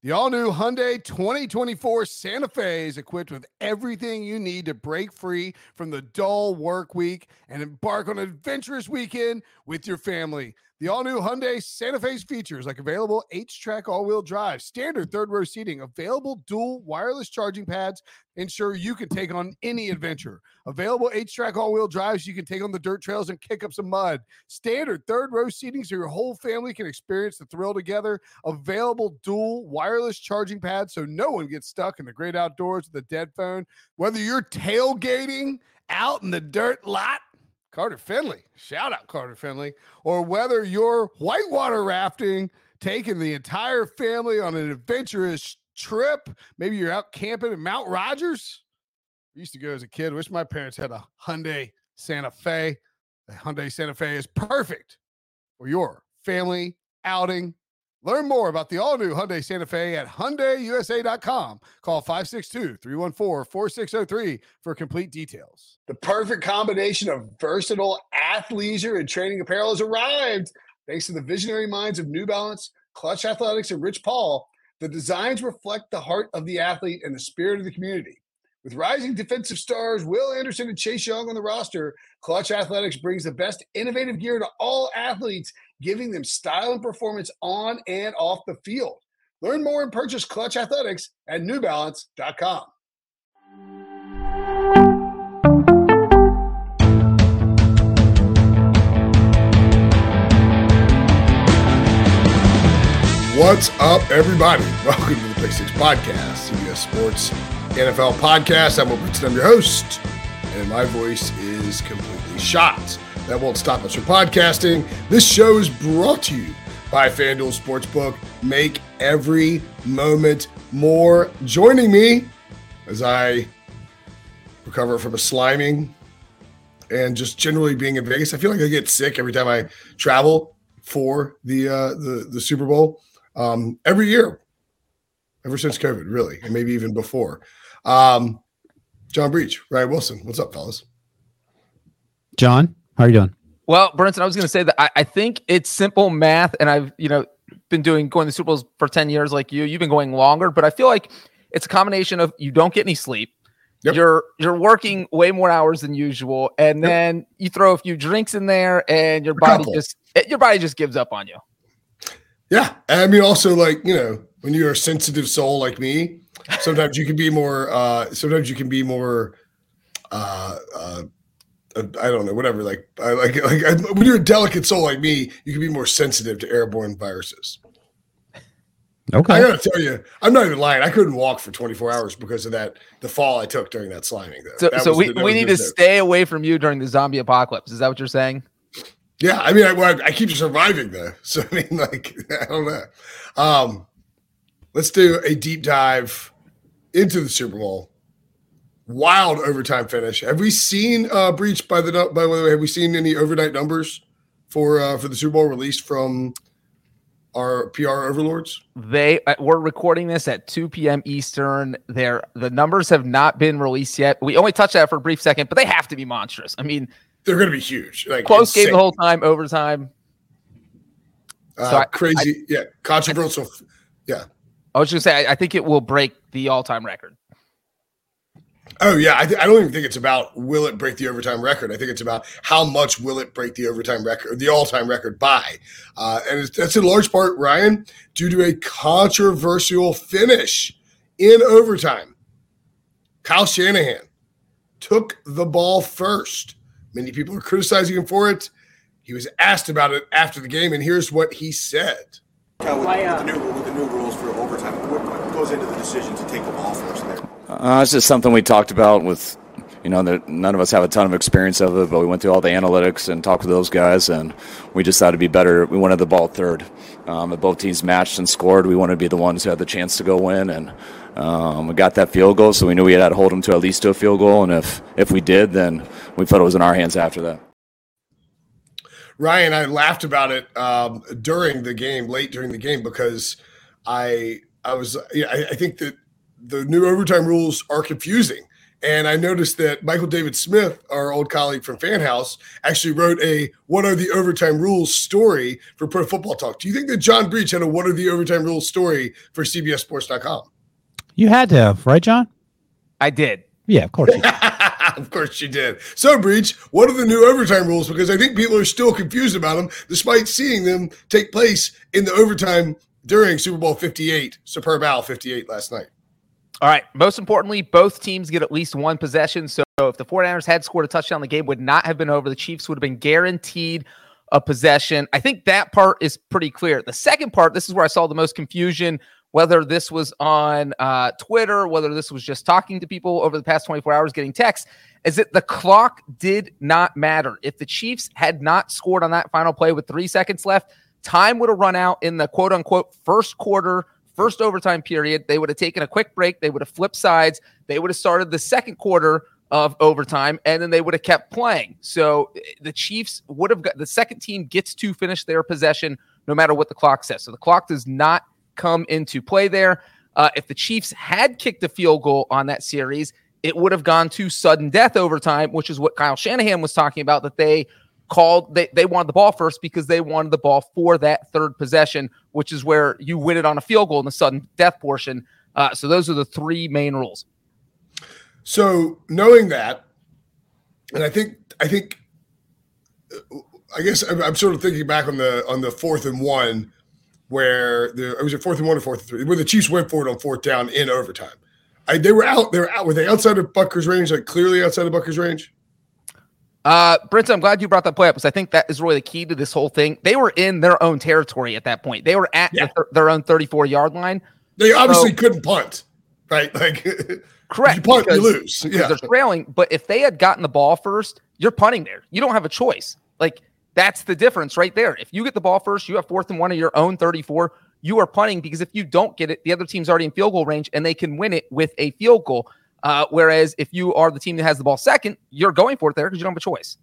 The all-new Hyundai 2024 Santa Fe is equipped with everything you need to break free from the dull work week and embark on an adventurous weekend with your family. The all-new Hyundai Santa Fe's features like available H-Track all-wheel drive, standard third-row seating, available dual wireless charging pads, ensure you can take on any adventure. Available H-Track all-wheel drives you can take on the dirt trails and kick up some mud. Standard third-row seating so your whole family can experience the thrill together. Available dual wireless charging pads so no one gets stuck in the great outdoors with a dead phone. Whether you're tailgating out in the dirt lot, Carter Finley, shout out Carter Finley, or whether you're whitewater rafting, taking the entire family on an adventurous trip, maybe you're out camping in Mount Rogers. I used to go as a kid. Wish my parents had a Hyundai Santa Fe. The Hyundai Santa Fe is perfect for your family outing. Learn more about the all-new Hyundai Santa Fe at HyundaiUSA.com. Call 562-314-4603 for complete details. The perfect combination of versatile athleisure and training apparel has arrived. Thanks to the visionary minds of New Balance, Clutch Athletics, and Rich Paul, the designs reflect the heart of the athlete and the spirit of the community. With rising defensive stars Will Anderson and Chase Young on the roster, Clutch Athletics brings the best innovative gear to all athletes, giving them style and performance on and off the field. Learn more and purchase Clutch Athletics at NewBalance.com. What's up, everybody? Welcome to the Pick Six Podcast, CBS Sports NFL Podcast. I'm Will Brinson, I'm your host, and my voice is completely shot. That won't stop us from podcasting. This show is brought to you by FanDuel Sportsbook. Make every moment more. Joining me as I recover from a sliming and just generally being in Vegas. I feel like I get sick every time I travel for the Super Bowl. Every year, ever since COVID, really, and maybe even before. John Breach, Ryan Wilson, what's up, fellas? John, how are you doing? Well, Brinson, I was going to say that I think it's simple math, and I've been going to Super Bowls for 10 years like you. You've been going longer, but I feel like it's a combination of you don't get any sleep. Yep. You're working way more hours than usual, and then you throw a few drinks in there, and your body just gives up on you. Yeah, and I mean, also, like, when you're a sensitive soul like me, sometimes you can be more. I don't know, whatever. Like when you're a delicate soul like me, you can be more sensitive to airborne viruses. Okay, I gotta tell you, I'm not even lying. I couldn't walk for 24 hours because of the fall I took during that sliming. So we need to stay away from you during the zombie apocalypse. Is that what you're saying? Yeah, I mean, I keep surviving though. So I mean, like, I don't know. Let's do a deep dive into the Super Bowl. Wild overtime finish. Have we seen Breach by the way? Have we seen any overnight numbers for the Super Bowl released from our PR overlords? We're recording this at 2 p.m. Eastern. The numbers have not been released yet. We only touched that for a brief second, but they have to be monstrous. I mean, they're going to be huge. Like, close game the whole time, overtime. Crazy, controversial. I was just going to say, I think it will break the all-time record. Oh, yeah. I don't even think it's about will it break the overtime record. I think it's about how much will it break the overtime record, the all-time record by. And that's in large part, Ryan, due to a controversial finish in overtime. Kyle Shanahan took the ball first. Many people are criticizing him for it. He was asked about it after the game, and here's what he said. With the new rules for overtime, what goes into the decision to take the ball first there? It's just something we talked about with, none of us have a ton of experience of it, but we went through all the analytics and talked to those guys, and we just thought it'd be better. We wanted the ball third. If both teams matched and scored, we wanted to be the ones who had the chance to go win, and we got that field goal, so we knew we had to hold them to at least to a field goal, and if we did, then we felt it was in our hands after that. Ryan, I laughed about it late during the game, because I think that the new overtime rules are confusing. And I noticed that Michael David Smith, our old colleague from Fan House, actually wrote a "What Are the Overtime Rules" story for Pro Football Talk. Do you think that John Breach had a "What Are the Overtime Rules" story for CBSSports.com? You had to have, right, John? I did. Yeah, of course you did. Of course you did. So, Breach, what are the new overtime rules? Because I think people are still confused about them, despite seeing them take place in the overtime during Super Bowl 58, Superb Owl 58 last night. All right. Most importantly, both teams get at least one possession. So if the 49ers had scored a touchdown, the game would not have been over. The Chiefs would have been guaranteed a possession. I think that part is pretty clear. The second part, this is where I saw the most confusion, whether this was on Twitter, whether this was just talking to people over the past 24 hours, getting texts, is that the clock did not matter. If the Chiefs had not scored on that final play with 3 seconds left, time would have run out in the quote-unquote first quarter, first overtime period. They would have taken a quick break. They would have flipped sides. They would have started the second quarter of overtime, and then they would have kept playing. So the Chiefs would have got, the second team gets to finish their possession no matter what the clock says. So the clock does not come into play there. If the Chiefs had kicked a field goal on that series, it would have gone to sudden death overtime, which is what Kyle Shanahan was talking about, that they called, they wanted the ball first because they wanted the ball for that third possession, which is where you win it on a field goal in the sudden death portion. So those are the three main rules. So knowing that, and I guess I'm sort of thinking back on the 4th and 1, where it was a 4th and 1 or 4th and 3, where the Chiefs went for it on 4th down in overtime. They were out. Were they outside of Butker's range? Like clearly outside of Butker's range? Brent, I'm glad you brought that play up, because I think that is really the key to this whole thing. They were in their own territory at that point. They were at their own 34-yard line. They obviously couldn't punt, right? Like, correct. If you punt, you lose. Yeah, they're trailing. But if they had gotten the ball first, you're punting there. You don't have a choice. Like, that's the difference right there. If you get the ball first, you have 4th and 1 of your own 34. You are punting, because if you don't get it, the other team's already in field goal range and they can win it with a field goal. Whereas if you are the team that has the ball second, you're going for it there because you don't have a choice.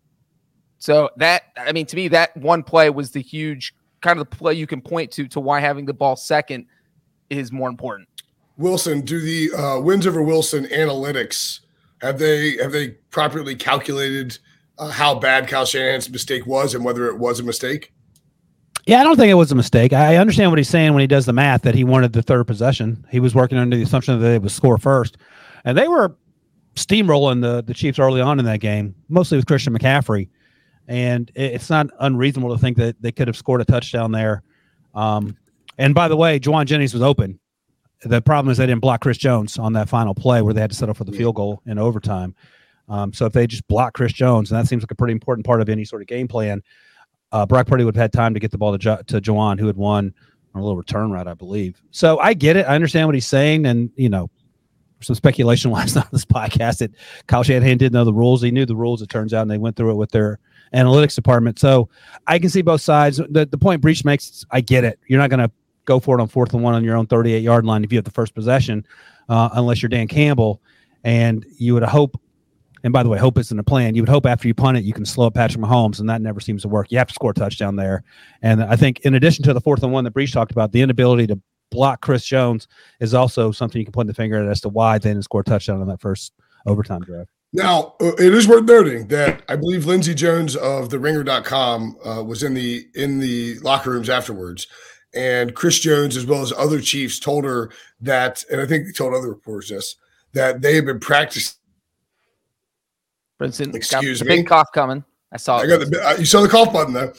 So that, I mean, to me, that one play was the huge kind of the play you can point to why having the ball second is more important. Wilson, do the wins over Wilson analytics, have they properly calculated how bad Kyle Shanahan's mistake was and whether it was a mistake? Yeah, I don't think it was a mistake. I understand what he's saying when he does the math, that he wanted the third possession. He was working under the assumption that they would score first. And they were steamrolling the Chiefs early on in that game, mostly with Christian McCaffrey. And it's not unreasonable to think that they could have scored a touchdown there. And by the way, Juwan Jennings was open. The problem is they didn't block Chris Jones on that final play where they had to settle for the field goal in overtime. So if they just block Chris Jones, and that seems like a pretty important part of any sort of game plan, Brock Purdy would have had time to get the ball to Juwan, who had won on a little return route, I believe. So I get it. I understand what he's saying. And, some speculation last night on this podcast that Kyle Shanahan did know the rules. He knew the rules, it turns out, and they went through it with their analytics department. So I can see both sides. The point Breach makes, I get it. You're not going to go for it on 4th and 1 on your own 38-yard line if you have the first possession, unless you're Dan Campbell. And you would hope, and by the way, hope isn't a plan. You would hope after you punt it, you can slow up Patrick Mahomes, and that never seems to work. You have to score a touchdown there. And I think in addition to the 4th and 1 that Breach talked about, the inability to block Chris Jones is also something you can point the finger at as to why they didn't score a touchdown on that first overtime drive. Now, it is worth noting that I believe Lindsey Jones of TheRinger.com was in the locker rooms afterwards. And Chris Jones, as well as other Chiefs, told her that, and I think they told other reporters this, that they had been practicing. Brinson, excuse me. Big cough coming. I saw it. You saw the cough button, though.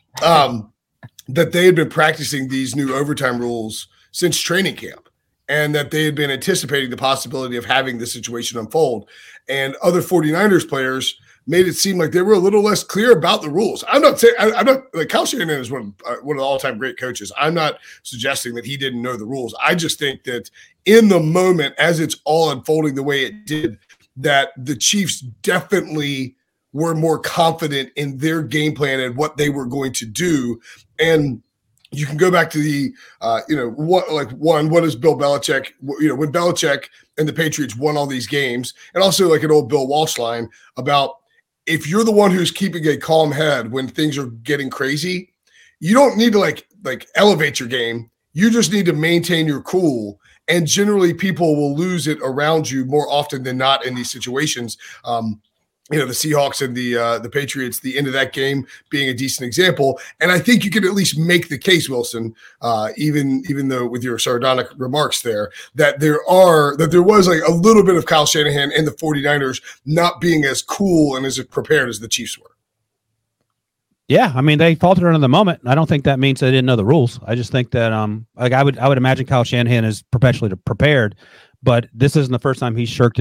That they had been practicing these new overtime rules since training camp, and that they had been anticipating the possibility of having this situation unfold. And other 49ers players made it seem like they were a little less clear about the rules. I'm not saying like Kyle Shanahan is one of the all-time great coaches. I'm not suggesting that he didn't know the rules. I just think that in the moment, as it's all unfolding the way it did, that the Chiefs definitely were more confident in their game plan and what they were going to do. And you can go back to the, what is Bill Belichick, when Belichick and the Patriots won all these games, and also like an old Bill Walsh line about, if you're the one who's keeping a calm head when things are getting crazy, you don't need to like elevate your game. You just need to maintain your cool And generally people will lose it around you more often than not in these situations. The Seahawks and the Patriots, the end of that game being a decent example. And I think you can at least make the case, Wilson, even though with your sardonic remarks there, that there was like a little bit of Kyle Shanahan and the 49ers not being as cool and as prepared as the Chiefs were. Yeah, I mean, they faltered under the moment. I don't think that means they didn't know the rules. I just think that I would imagine Kyle Shanahan is perpetually prepared, but this isn't the first time he's shrinked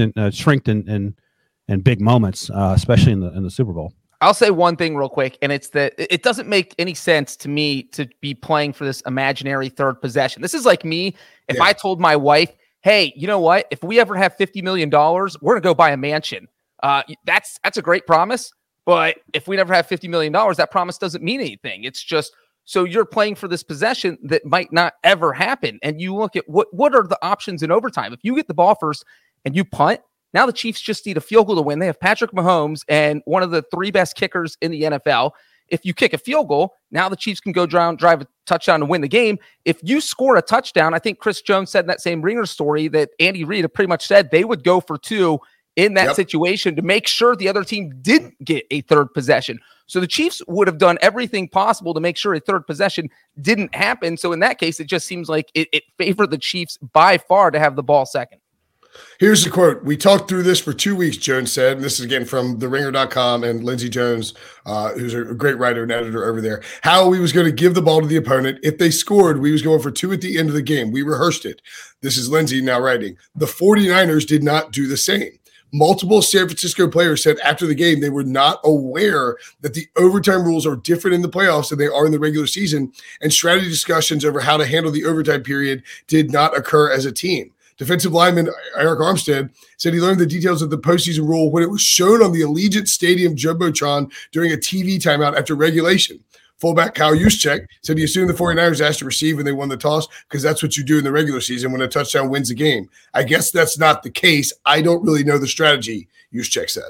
in big moments, especially in the Super Bowl. I'll say one thing real quick, and it's that it doesn't make any sense to me to be playing for this imaginary third possession. This is like me if I told my wife, hey, you know what? If we ever have $50 million, we're going to go buy a mansion. That's a great promise. But if we never have $50 million, that promise doesn't mean anything. It's just, so you're playing for this possession that might not ever happen. And you look at what are the options in overtime. If you get the ball first and you punt, now the Chiefs just need a field goal to win. They have Patrick Mahomes and one of the 3 best kickers in the NFL. If you kick a field goal, now the Chiefs can go drive a touchdown to win the game. If you score a touchdown, I think Chris Jones said in that same Ringer story that Andy Reid pretty much said they would go for 2 in that situation to make sure the other team didn't get a third possession. So the Chiefs would have done everything possible to make sure a third possession didn't happen. So in that case, it just seems like it favored the Chiefs by far to have the ball second. Here's the quote. We talked through this for 2 weeks, Jones said. And this is again from theringer.com and Lindsey Jones, who's a great writer and editor over there. How we was going to give the ball to the opponent. If they scored, we was going for 2 at the end of the game. We rehearsed it. This is Lindsey now writing. The 49ers did not do the same. Multiple San Francisco players said after the game they were not aware that the overtime rules are different in the playoffs than they are in the regular season, and strategy discussions over how to handle the overtime period did not occur as a team. Defensive lineman Eric Armstead said he learned the details of the postseason rule when it was shown on the Allegiant Stadium Jumbotron during a TV timeout after regulation. Fullback Kyle Juszczyk said he assumed the 49ers asked to receive when they won the toss because that's what you do in the regular season when a touchdown wins the game. I guess that's not the case. I don't really know the strategy, Juszczyk said.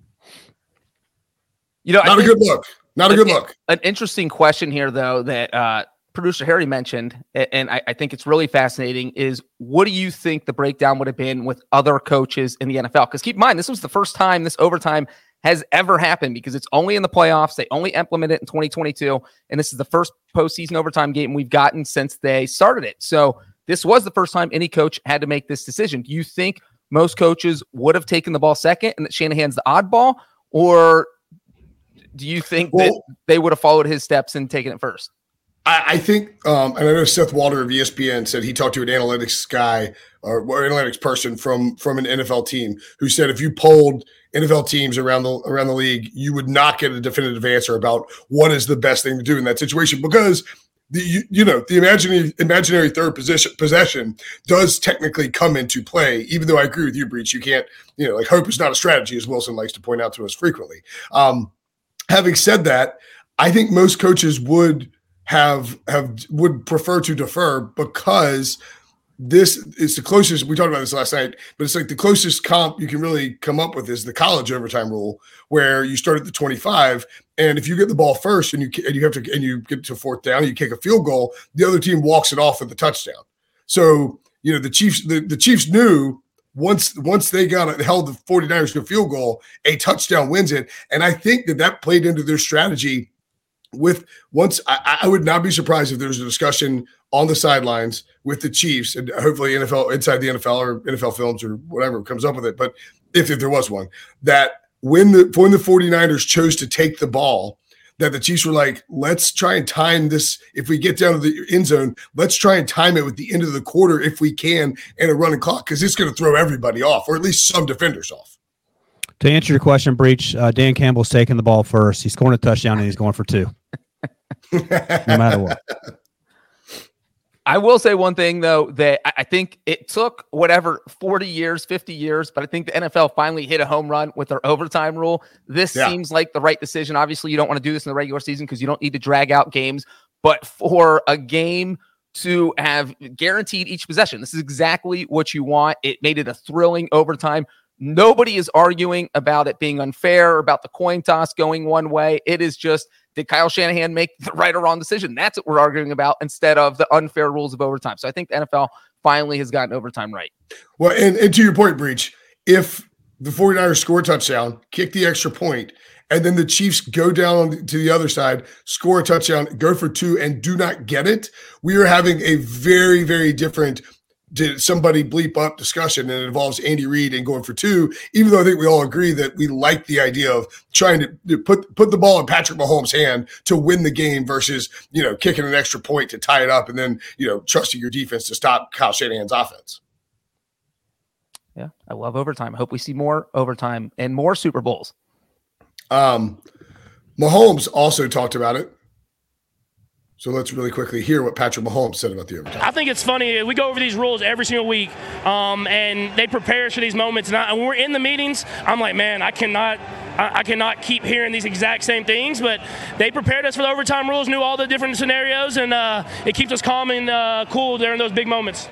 Not a good look. Not a good look. An interesting question here, though, that producer Harry mentioned, and I think it's really fascinating, is what do you think the breakdown would have been with other coaches in the NFL? Because keep in mind, this was the first time this overtime has ever happened because it's only in the playoffs. They only implemented it in 2022, and this is the first postseason overtime game we've gotten since they started it. So this was the first time any coach had to make this decision. Do you think most coaches would have taken the ball second and that Shanahan's the oddball, or do you think that they would have followed his steps and taken it first? I think, and I know Seth Walder of ESPN said he talked to an analytics guy or analytics person from an NFL team who said if you polled NFL teams around the league, you would not get a definitive answer about what is the best thing to do in that situation because the imaginary third possession does technically come into play. Even though I agree with you, Breach, you can't like hope is not a strategy, as Wilson likes to point out to us frequently. Having said that, I think most coaches would prefer to defer because this is the closest. We talked about this last night, but it's like the closest comp you can really come up with is the college overtime rule, where you start at the 25, and if you get the ball first and you get to fourth down, you kick a field goal, the other team walks it off with the touchdown. So the Chiefs knew once they held the 49ers to a field goal, a touchdown wins it, and I think that played into their strategy. I would not be surprised if there's a discussion on the sidelines with the Chiefs and hopefully NFL inside the NFL or NFL Films or whatever comes up with it. But if there was one, that when the 49ers chose to take the ball, that the Chiefs were like, let's try and time this. If we get down to the end zone, let's try and time it with the end of the quarter if we can and a running clock because it's going to throw everybody off or at least some defenders off. To answer your question, Breach, Dan Campbell's taking the ball first. He's scoring a touchdown and he's going for 2. No matter what. I will say one thing, though, that I think it took 40 years, 50 years, but I think the NFL finally hit a home run with their overtime rule. This seems like the right decision. Obviously, you don't want to do this in the regular season because you don't need to drag out games, but for a game to have guaranteed each possession, this is exactly what you want. It made it a thrilling overtime. Nobody is arguing about it being unfair, about the coin toss going one way. It is just, did Kyle Shanahan make the right or wrong decision? That's what we're arguing about instead of the unfair rules of overtime. So I think the NFL finally has gotten overtime right. Well, and to your point, Breach, if the 49ers score a touchdown, kick the extra point, and then the Chiefs go down to the other side, score a touchdown, go for 2, and do not get it, we are having a very, very different did somebody bleep up discussion, and it involves Andy Reid and going for 2, even though I think we all agree that we like the idea of trying to put the ball in Patrick Mahomes' hand to win the game versus, kicking an extra point to tie it up and then, trusting your defense to stop Kyle Shanahan's offense. Yeah, I love overtime. I hope we see more overtime and more Super Bowls. Mahomes also talked about it. So let's really quickly hear what Patrick Mahomes said about the overtime. I think it's funny. We go over these rules every single week, and they prepare us for these moments. And when we're in the meetings, I'm like, man, I cannot keep hearing these exact same things. But they prepared us for the overtime rules, knew all the different scenarios, and it keeps us calm and cool during those big moments.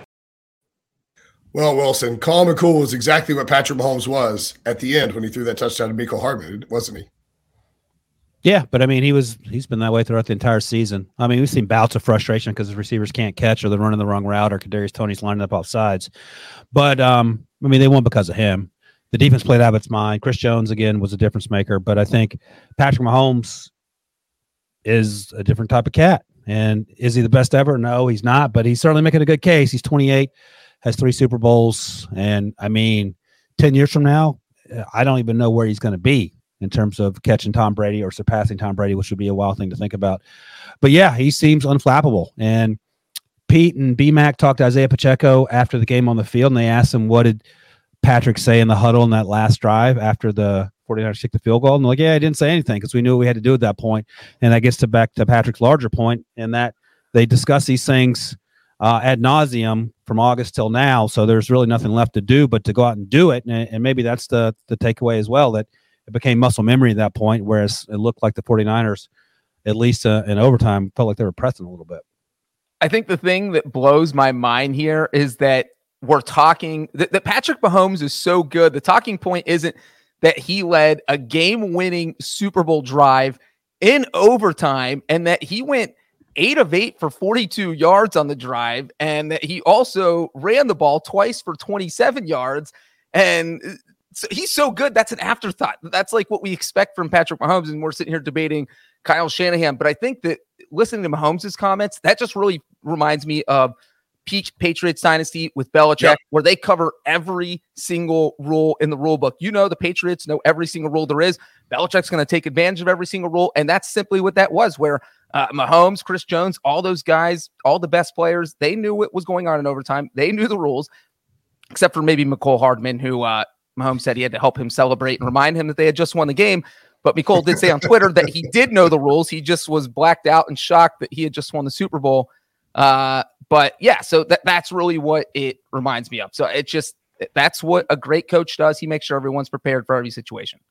Well, Wilson, calm and cool was exactly what Patrick Mahomes was at the end when he threw that touchdown to Mecole Hardman, wasn't he? Yeah, but I mean, he's been that way throughout the entire season. I mean, we've seen bouts of frustration because the receivers can't catch, or they're running the wrong route, or Kadarius Toney's lining up off sides. But I mean, they won because of him. The defense played out of its mind. Chris Jones again was a difference maker, but I think Patrick Mahomes is a different type of cat. And is he the best ever? No, he's not. But he's certainly making a good case. He's 28, has 3 Super Bowls, and I mean, 10 years from now, I don't even know where he's going to be in terms of catching Tom Brady or surpassing Tom Brady, which would be a wild thing to think about. But yeah, he seems unflappable. And Pete and B-Mac talked to Isaiah Pacheco after the game on the field, and they asked him, what did Patrick say in the huddle in that last drive after the 49ers kicked the field goal? And they're like, yeah, I didn't say anything because we knew what we had to do at that point. And that gets back to Patrick's larger point, in that they discuss these things ad nauseum from August till now. So there's really nothing left to do but to go out and do it. And maybe that's the takeaway as well, that it became muscle memory at that point, whereas it looked like the 49ers, at least in overtime, felt like they were pressing a little bit. I think the thing that blows my mind here is that we're talking that Patrick Mahomes is so good. The talking point isn't that he led a game-winning Super Bowl drive in overtime and that he went 8 of 8 for 42 yards on the drive, and that he also ran the ball twice for 27 yards. And so he's so good. That's an afterthought. That's like what we expect from Patrick Mahomes. And we're sitting here debating Kyle Shanahan. But I think that listening to Mahomes' comments, that just really reminds me of peak Patriots dynasty with Belichick, where they cover every single rule in the rule book. The Patriots know every single rule there is. Belichick's going to take advantage of every single rule. And that's simply what that was, where Mahomes, Chris Jones, all those guys, all the best players, they knew what was going on in overtime. They knew the rules, except for maybe Mecole Hardman, who Mahomes said he had to help him celebrate and remind him that they had just won the game. But Mecole did say on Twitter that he did know the rules. He just was blacked out and shocked that he had just won the Super Bowl. But yeah, so that's really what it reminds me of. So that's what a great coach does. He makes sure everyone's prepared for every situation.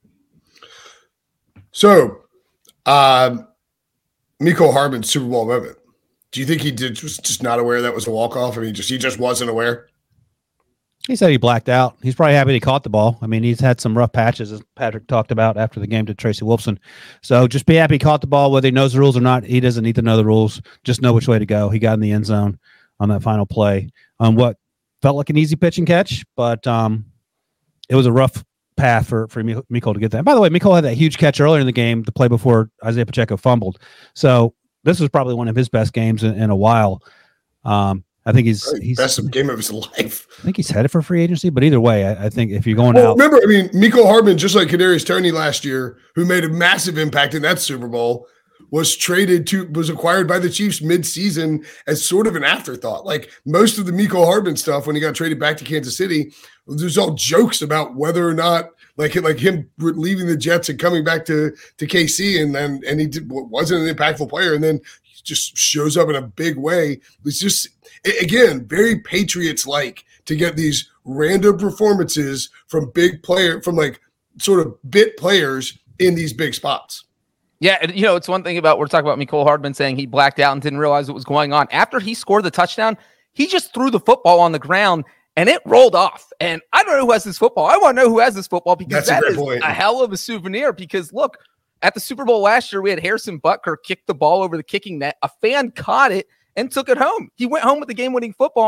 So, Mecole Hardman's Super Bowl moment. Do you think he was just not aware that was a walk-off? I mean, he just wasn't aware? He said he blacked out. He's probably happy he caught the ball. I mean, he's had some rough patches, as Patrick talked about after the game to Tracy Wolfson. So just be happy he caught the ball, whether he knows the rules or not. He doesn't need to know the rules. Just know which way to go. He got in the end zone on that final play on what felt like an easy pitch and catch, but it was a rough path for Mecole to get that. And by the way, Mecole had that huge catch earlier in the game, the play before Isaiah Pacheco fumbled. So this was probably one of his best games in a while. I think he's best game of his life. I think he's headed for free agency, but either way, I think if you're going out. Remember, I mean, Mecole Hardman, just like Kadarius Toney last year, who made a massive impact in that Super Bowl, was acquired by the Chiefs mid-season as sort of an afterthought. Like most of the Mecole Hardman stuff, when he got traded back to Kansas City, there's all jokes about whether or not like him leaving the Jets and coming back to KC, and he wasn't an impactful player, and then he just shows up in a big way. It's just, again, very Patriots-like to get these random performances from like sort of bit players in these big spots. Yeah, and it's one thing about, we're talking about Mecole Hardman saying he blacked out and didn't realize what was going on. After he scored the touchdown, he just threw the football on the ground and it rolled off. And I don't know who has this football. I want to know who has this football, because that is a hell of a souvenir. Because look, at the Super Bowl last year, we had Harrison Butker kick the ball over the kicking net. A fan caught it and took it home. He went home with the game-winning football.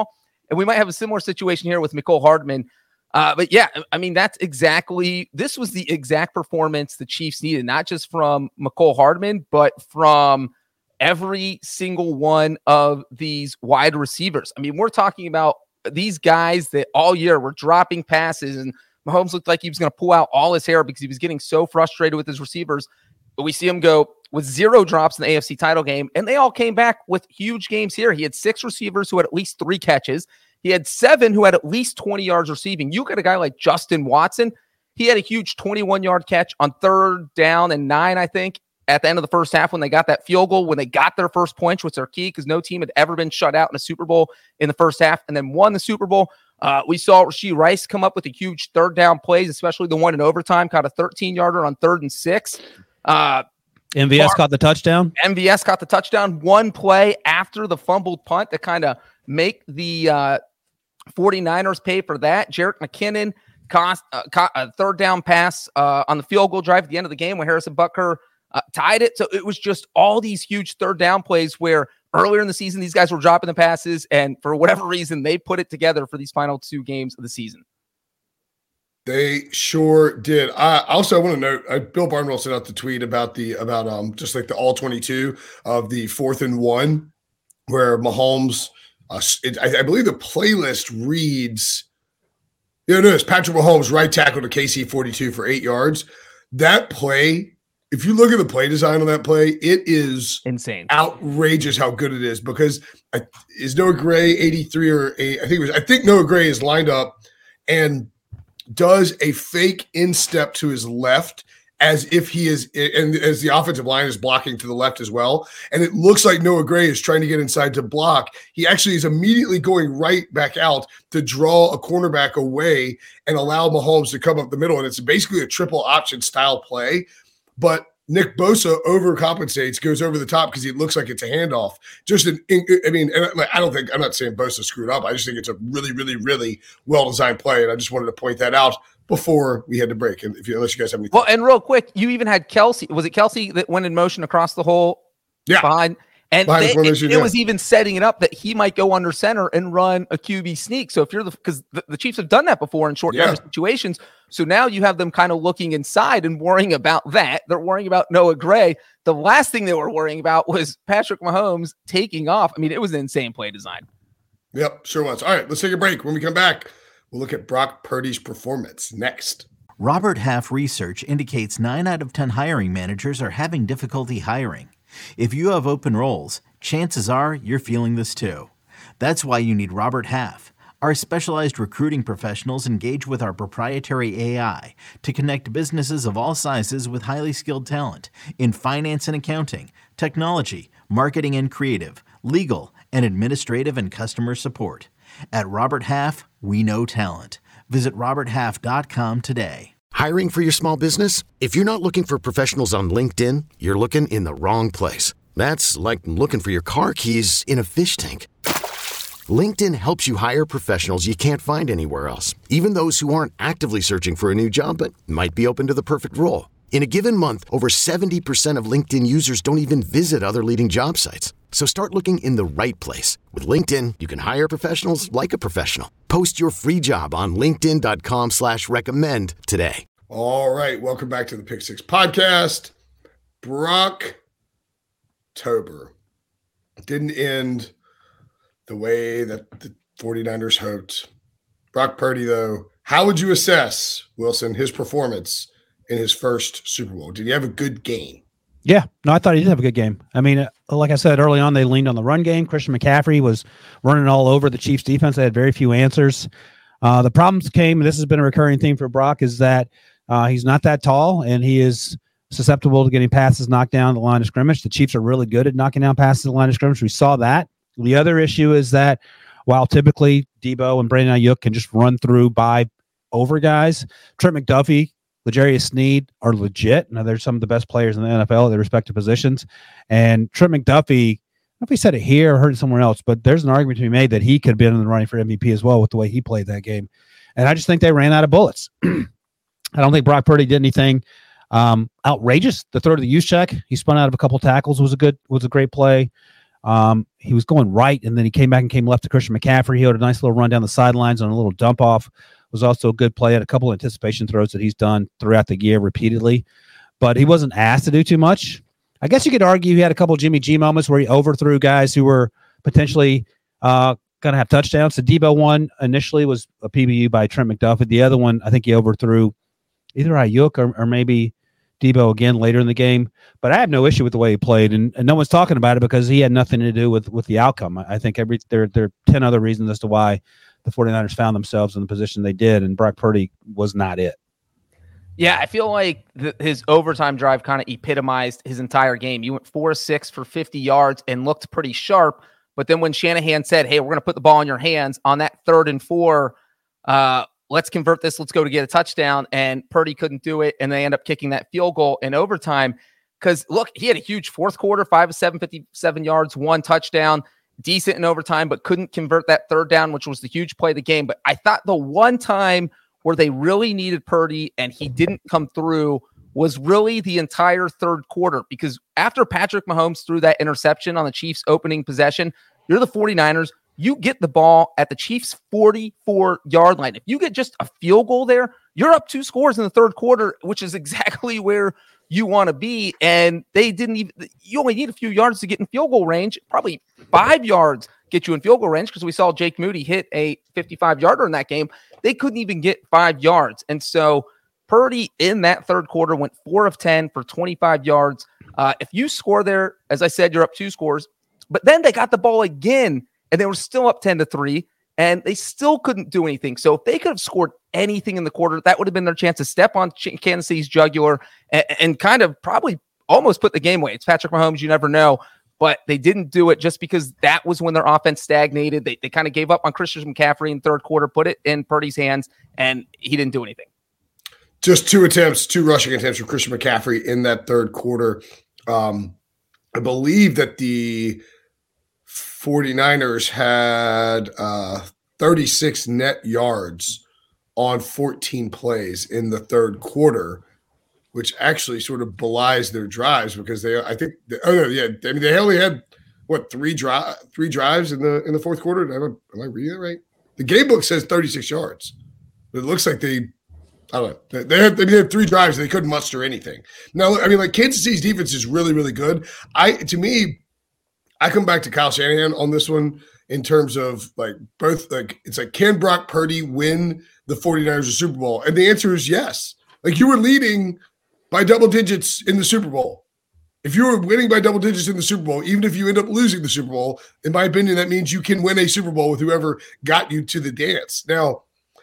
And we might have a similar situation here with Mecole Hardman. But yeah, I mean, this was the exact performance the Chiefs needed, not just from Mecole Hardman, but from every single one of these wide receivers. I mean, we're talking about these guys that all year were dropping passes, and Mahomes looked like he was going to pull out all his hair because he was getting so frustrated with his receivers. But we see him go with 0 drops in the AFC title game, and they all came back with huge games here. He had 6 receivers who had at least 3 catches. He had 7 who had at least 20 yards receiving. You got a guy like Justin Watson. He had a huge 21-yard catch on 3rd down and 9, I think, at the end of the first half when they got that field goal, when they got their first point, which was their key because no team had ever been shut out in a Super Bowl in the first half and then won the Super Bowl. We saw Rashee Rice come up with a huge 3rd down plays, especially the one in overtime, caught a 13-yarder on 3rd and 6. MVS caught the touchdown. MVS caught the touchdown. One play after the fumbled punt to kind of make the 49ers pay for that. Jerick McKinnon caught a 3rd down pass on the field goal drive at the end of the game when Harrison Butker tied it. So it was just all these huge 3rd down plays where earlier in the season, these guys were dropping the passes, and for whatever reason, they put it together for these final 2 games of the season. They sure did. I want to note, Bill Barnwell sent out the tweet about just like the all 22 of the 4th and 1, where Mahomes, I believe the playlist reads, it's Patrick Mahomes right tackle to KC 42 for 8 yards. That play, if you look at the play design on that play, it is insane, outrageous how good it is. Because is Noah Gray 83 or 8? I think Noah Gray is lined up and does a fake instep to his left as if he is, and as the offensive line is blocking to the left as well. And it looks like Noah Gray is trying to get inside to block. He actually is immediately going right back out to draw a cornerback away and allow Mahomes to come up the middle. And it's basically a triple option style play. But Nick Bosa overcompensates, goes over the top because he looks like it's a handoff. I'm not saying Bosa screwed up. I just think it's a really, really, really well-designed play. And I just wanted to point that out before we had to break. And unless you guys have any. Well, and real quick, you even had Kelsey. Was it Kelsey that went in motion across the hole? Yeah. Behind. And it was even setting it up that he might go under center and run a QB sneak. So if you're because the Chiefs have done that before in short yardage situations. So now you have them kind of looking inside and worrying about that. They're worrying about Noah Gray. The last thing they were worrying about was Patrick Mahomes taking off. I mean, it was an insane play design. Yep, sure was. All right, let's take a break. When we come back, we'll look at Brock Purdy's performance next. Robert Half research indicates 9 out of 10 hiring managers are having difficulty hiring. If you have open roles, chances are you're feeling this too. That's why you need Robert Half. Our specialized recruiting professionals engage with our proprietary AI to connect businesses of all sizes with highly skilled talent in finance and accounting, technology, marketing and creative, legal, and administrative and customer support. At Robert Half, we know talent. Visit roberthalf.com today. Hiring for your small business? If you're not looking for professionals on LinkedIn, you're looking in the wrong place. That's like looking for your car keys in a fish tank. LinkedIn helps you hire professionals you can't find anywhere else, even those who aren't actively searching for a new job but might be open to the perfect role. In a given month, over 70% of LinkedIn users don't even visit other leading job sites. So start looking in the right place. With LinkedIn, you can hire professionals like a professional. Post your free job on linkedin.com/recommend today. All right. Welcome back to the Pick Six podcast. Brocktober didn't end the way that the 49ers hoped. Brock Purdy, though, how would you assess, Wilson, his performance in his first Super Bowl? Did he have a good game? Yeah, no, I thought he did have a good game. I mean, like I said early on, they leaned on the run game. Christian McCaffrey was running all over the Chiefs defense. They had very few answers. The problems came, and this has been a recurring theme for Brock, is that he's not that tall, and he is susceptible to getting passes knocked down the line of scrimmage. The Chiefs are really good at knocking down passes at the line of scrimmage. We saw that. The other issue is that while typically Debo and Brandon Ayuk can just run through by over guys, Trent McDuffie, L'Jarius Sneed are legit. Now, they're some of the best players in the NFL at their respective positions. And Trent McDuffie, I don't know if he said it here or heard it somewhere else, but there's an argument to be made that he could have been in the running for MVP as well with the way he played that game. And I just think they ran out of bullets. I don't think Brock Purdy did anything outrageous. The throw to the use check, he spun out of a couple tackles was a great play. He was going right, and then he came back and came left to Christian McCaffrey. He had a nice little run down the sidelines on a little dump off. Was also a good play. Had a couple of anticipation throws that he's done throughout the year repeatedly, but he wasn't asked to do too much. I guess you could argue he had a couple of Jimmy G moments where he overthrew guys who were potentially going to have touchdowns. The Debo one initially was a PBU by Trent McDuffie. The other one, I think he overthrew either Ayuk or maybe Debo again later in the game. But I have no issue with the way he played, and no one's talking about it because he had nothing to do with the outcome. I think there are 10 other reasons as to why the 49ers found themselves in the position they did, and Brock Purdy was not it. Yeah, I feel like his overtime drive kind of epitomized his entire game. You went 4-6 for 50 yards and looked pretty sharp. But then when Shanahan said, hey, we're going to put the ball in your hands on that 3rd and 4, let's convert this. Let's go to get a touchdown. And Purdy couldn't do it. And they end up kicking that field goal in overtime. Because, look, he had a huge fourth quarter, 5 of 7, 57 yards, 1 touchdown, decent in overtime, but couldn't convert that 3rd down, which was the huge play of the game. But I thought the one time where they really needed Purdy and he didn't come through was really the entire 3rd quarter, because after Patrick Mahomes threw that interception on the Chiefs' opening possession, you're the 49ers. You get the ball at the Chiefs' 44-yard line. If you get just a field goal there, you're up 2 scores in the 3rd quarter, which is exactly where you want to be. And they didn't even, you only need a few yards to get in field goal range, probably 5 yards get you in field goal range, because we saw Jake Moody hit a 55-yarder in that game. They couldn't even get 5 yards. And so Purdy in that 3rd quarter went 4 of 10 for 25 yards. If you score there, as I said, you're up 2 scores. But then they got the ball again, and they were still up 10-3, and they still couldn't do anything. So if they could have scored anything in the quarter, that would have been their chance to step on Kansas City's jugular and kind of probably almost put the game away. It's Patrick Mahomes. You never know. But they didn't do it just because that was when their offense stagnated. They kind of gave up on Christian McCaffrey in the 3rd quarter, put it in Purdy's hands, and he didn't do anything. Just 2 rushing attempts for Christian McCaffrey in that 3rd quarter. I believe that the 49ers had 36 net yards on 14 plays in the 3rd quarter, which actually sort of belies their drives, because they only had 3 drives in the 4th quarter. Am I reading that right? The game book says 36 yards, but it looks like I don't know. They had 3 drives and they couldn't muster anything. Now, I mean, like, Kansas City's defense is really, really good. I come back to Kyle Shanahan on this one in terms of it's like, can Brock Purdy win the 49ers a Super Bowl? And the answer is yes. Like, you were leading by double digits in the Super Bowl. If you were winning by double digits in the Super Bowl, even if you end up losing the Super Bowl, in my opinion, that means you can win a Super Bowl with whoever got you to the dance. Now,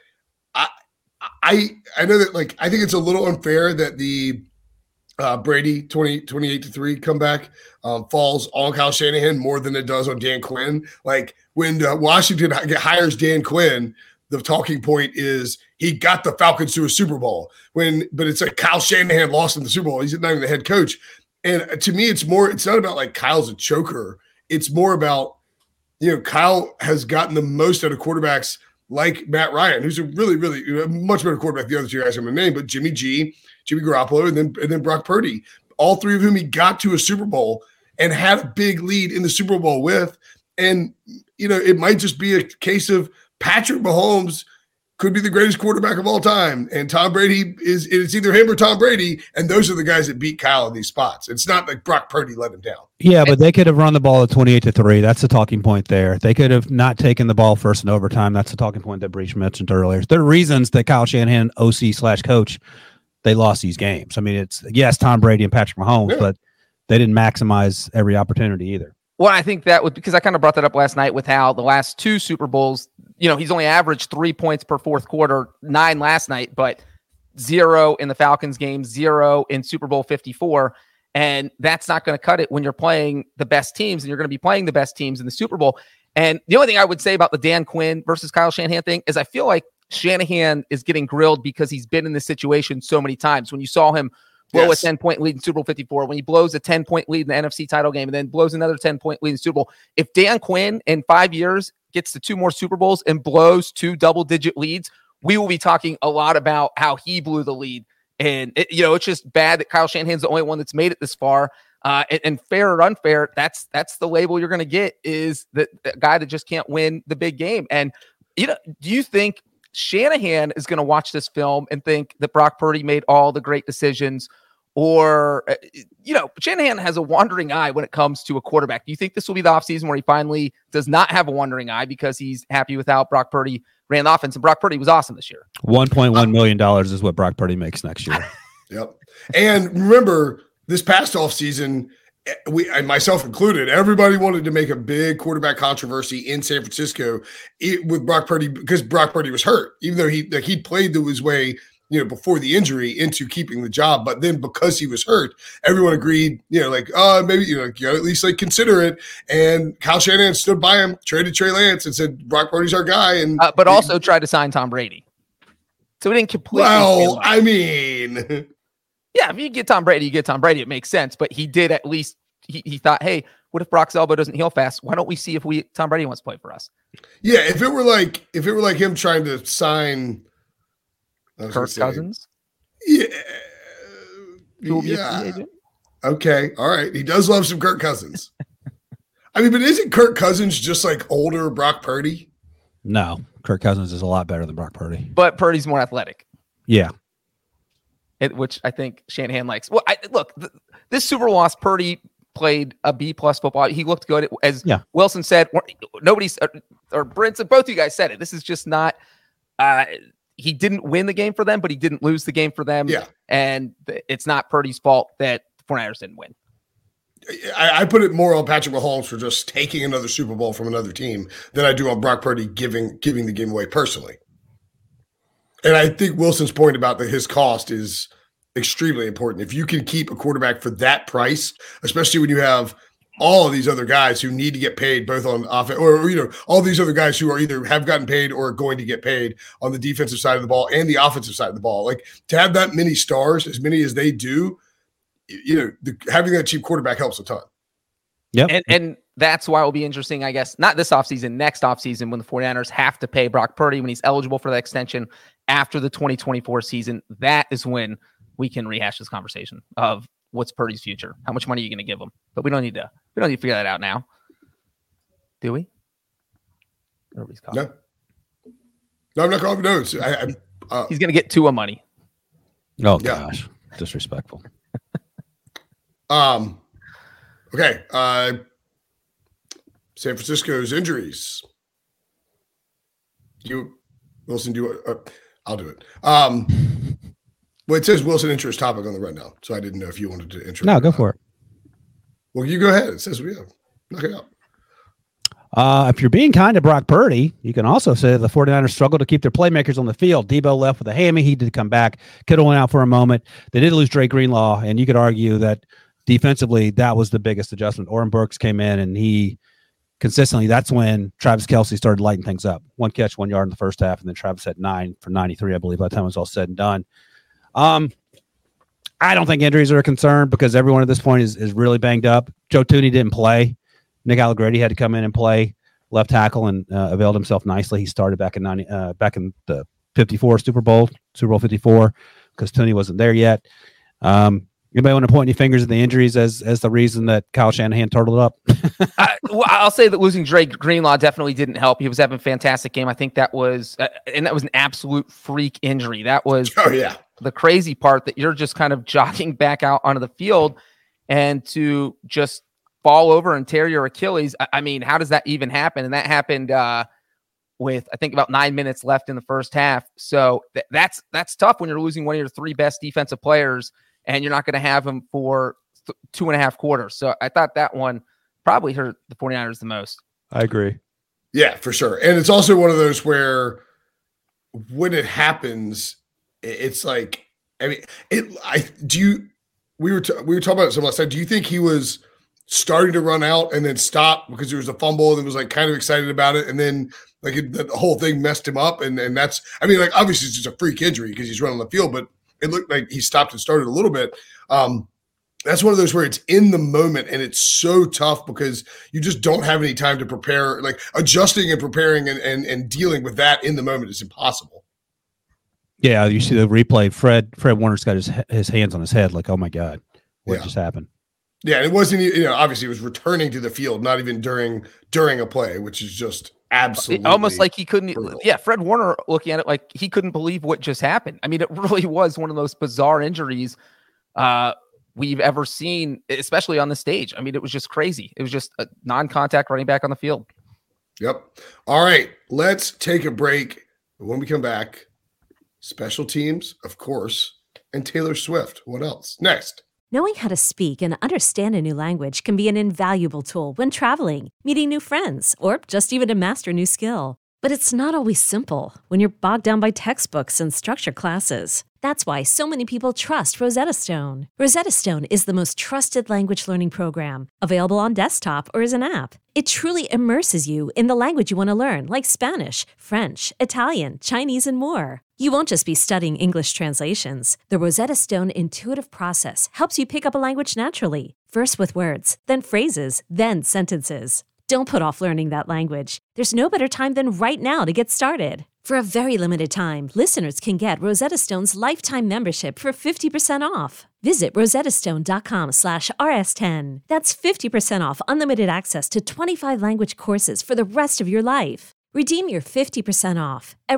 I know that, like, I think it's a little unfair that the Brady 28-3 comeback falls on Kyle Shanahan more than it does on Dan Quinn. Like, when Washington hires Dan Quinn, the talking point is he got the Falcons to a Super Bowl. But it's like Kyle Shanahan lost in the Super Bowl. He's not even the head coach. And to me, it's not about like Kyle's a choker. It's more about, Kyle has gotten the most out of quarterbacks like Matt Ryan, who's a really, really much better quarterback than the other 2 guys I'm going to name, but Jimmy Garoppolo, and then Brock Purdy, all 3 of whom he got to a Super Bowl and had a big lead in the Super Bowl with. And, it might just be a case of Patrick Mahomes could be the greatest quarterback of all time, and Tom Brady it's either him or Tom Brady, and those are the guys that beat Kyle in these spots. It's not like Brock Purdy let him down. Yeah, but they could have run the ball at 28-3. That's the talking point there. They could have not taken the ball first in overtime. That's the talking point that Breach mentioned earlier. There are reasons that Kyle Shanahan, OC/coach, they lost these games. I mean, it's, yes, Tom Brady and Patrick Mahomes, but they didn't maximize every opportunity either. Well, I think that was because I kind of brought that up last night with how the last 2 Super Bowls, he's only averaged 3 points per 4th quarter, 9 last night, but 0 in the Falcons game, 0 in Super Bowl 54. And that's not going to cut it when you're playing the best teams, and you're going to be playing the best teams in the Super Bowl. And the only thing I would say about the Dan Quinn versus Kyle Shanahan thing is I feel like Shanahan is getting grilled because he's been in this situation so many times. When you saw him blow a 10-point lead in Super Bowl 54, when he blows a 10-point lead in the NFC title game and then blows another 10-point lead in Super Bowl. If Dan Quinn in 5 years gets to 2 more Super Bowls and blows 2 double-digit leads, we will be talking a lot about how he blew the lead. And, it's just bad that Kyle Shanahan's the only one that's made it this far. And fair or unfair, that's the label you're going to get, is the guy that just can't win the big game. And do you think Shanahan is going to watch this film and think that Brock Purdy made all the great decisions? Or, Shanahan has a wandering eye when it comes to a quarterback. Do you think this will be the offseason where he finally does not have a wandering eye because he's happy with how Brock Purdy ran the offense? And Brock Purdy was awesome this year. $1.1 million is what Brock Purdy makes next year. Yep. And remember, this past offseason, myself included, everybody wanted to make a big quarterback controversy in San Francisco with Brock Purdy because Brock Purdy was hurt, even though he played his way before the injury into keeping the job. But then because he was hurt, everyone agreed, maybe, you gotta at least consider it. And Kyle Shanahan stood by him, traded Trey Lance and said, Brock Purdy's our guy. And but also tried to sign Tom Brady. So we didn't completely. Well, I mean, yeah, if you get Tom Brady, you get Tom Brady. It makes sense. But he did at least, he thought, hey, what if Brock's elbow doesn't heal fast? Why don't we see if Tom Brady wants to play for us? Yeah, if it were like him trying to sign Kirk Cousins. Yeah. Who will be a free agent? Okay. All right. He does love some Kirk Cousins. I mean, but isn't Kirk Cousins just like older Brock Purdy? No, Kirk Cousins is a lot better than Brock Purdy. But Purdy's more athletic. Yeah. Which I think Shanahan likes. Well, this Super Bowl loss, Purdy played a B+ football. He looked good. As Wilson said, nobody's, or Brinson, both of you guys said it. This is just not, he didn't win the game for them, but he didn't lose the game for them. Yeah. And it's not Purdy's fault that the 49ers didn't win. I put it more on Patrick Mahomes for just taking another Super Bowl from another team than I do on Brock Purdy giving the game away personally. And I think Wilson's point about his cost is extremely important. If you can keep a quarterback for that price, especially when you have all of these other guys who need to get paid both on offense, or all these other guys who are either have gotten paid or are going to get paid on the defensive side of the ball and the offensive side of the ball. Like, to have that many stars, as many as they do, having that cheap quarterback helps a ton. Yep. And that's why it will be interesting, I guess, not this offseason, next offseason, when the 49ers have to pay Brock Purdy when he's eligible for the extension after the 2024 season. That is when we can rehash this conversation of what's Purdy's future. How much money are you going to give him? But we don't need to figure that out now. Do we? Nobody's calling. No, I'm not calling. No, he's going to get Tua money. Oh, gosh. Disrespectful. Okay. San Francisco's injuries. Wilson, I'll do it. Well, it says Wilson interest topic on the rundown, so I didn't know if you wanted to intro. No, go for it. Well, you go ahead. It says we have. Knock it out. If you're being kind to Brock Purdy, you can also say that the 49ers struggled to keep their playmakers on the field. Debo left with a hammy. He did come back. Kittle went out for a moment. They did lose Drake Greenlaw, and you could argue that defensively, that was the biggest adjustment. Oren Burks came in, and he consistently, that's when Travis Kelce started lighting things up. 1 catch, 1 yard in the first half, and then Travis had 9 for 93, I believe, by the time it was all said and done. I don't think injuries are a concern because everyone at this point is really banged up. Joe Thuney didn't play. Nick Allegretti had to come in and play left tackle and availed himself nicely. He started back in the 54 Super Bowl 54, because Thuney wasn't there yet. Anybody want to point any fingers at the injuries as the reason that Kyle Shanahan turtled up? I'll say that losing Drake Greenlaw definitely didn't help. He was having a fantastic game. I think that was and that was an absolute freak injury. That was the crazy part, that you're just kind of jogging back out onto the field and to just fall over and tear your Achilles. I mean, how does that even happen? And that happened with, I think, about 9 minutes left in the first half. So that's tough when you're losing one of your 3 best defensive players and you're not going to have him for 2.5 quarters. So I thought that one probably hurt the 49ers the most. I agree. Yeah, for sure. And it's also one of those where when it happens, it's like, I mean, we were talking about it some last time. Do you think he was starting to run out and then stopped because there was a fumble and was like kind of excited about it, and then like the whole thing messed him up? And that's, I mean, like, obviously it's just a freak injury because he's running the field, but it looked like he stopped and started a little bit. That's one of those where it's in the moment and it's so tough because you just don't have any time to prepare. Like, adjusting and preparing and dealing with that in the moment is impossible. Yeah, you see the replay. Fred Warner's got his hands on his head like, oh my God, what just happened? Yeah, it wasn't, obviously it was returning to the field, not even during a play, which is just absolutely almost like he couldn't. brutal. Yeah, Fred Warner looking at it like he couldn't believe what just happened. I mean, it really was one of the most bizarre injuries we've ever seen, especially on the stage. I mean, it was just crazy. It was just a non-contact running back on the field. Yep. All right, let's take a break. When we come back, special teams, of course, and Taylor Swift. What else? Next. Knowing how to speak and understand a new language can be an invaluable tool when traveling, meeting new friends, or just even to master a new skill. But it's not always simple when you're bogged down by textbooks and structured classes. That's why so many people trust Rosetta Stone. Rosetta Stone is the most trusted language learning program, available on desktop or as an app. It truly immerses you in the language you want to learn, like Spanish, French, Italian, Chinese, and more. You won't just be studying English translations. The Rosetta Stone intuitive process helps you pick up a language naturally, first with words, then phrases, then sentences. Don't put off learning that language. There's no better time than right now to get started. For a very limited time, listeners can get Rosetta Stone's lifetime membership for 50% off. Visit rosettastone.com/rs10. That's 50% off unlimited access to 25 language courses for the rest of your life. Redeem your 50% off at